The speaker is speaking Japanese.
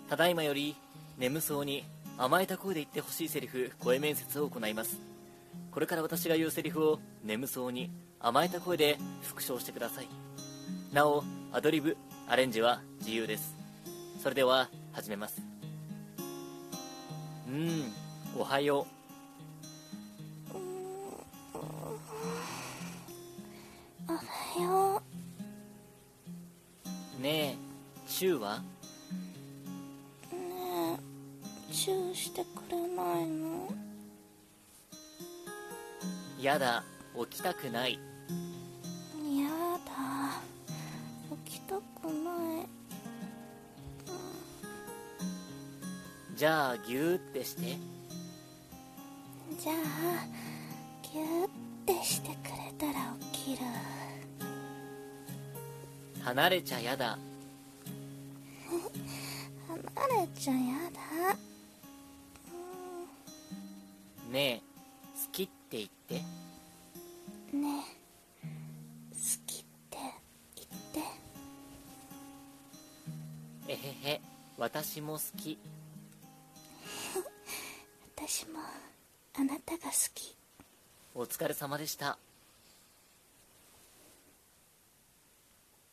ただいまより眠そうに甘えた声で言ってほしいセリフ声面接を行います。これから私が言うセリフを眠そうに甘えた声で復唱してください。なおアドリブアレンジは自由です。それでは始めます。おはよおはよう。ねえチューは？ う。ねえ、チューしてくれないの？ やだ、起きたくない。 やだ、起きたくない。 じゃあギューってして。 じゃあギューってしてくれたら起きる。 離れちゃやだ。 離れちゃやだ。 ねえ好きって言って。 ねえ、好きって言って。 えへへ、私も好き。 私もあなたが好き。 お疲れ様でした。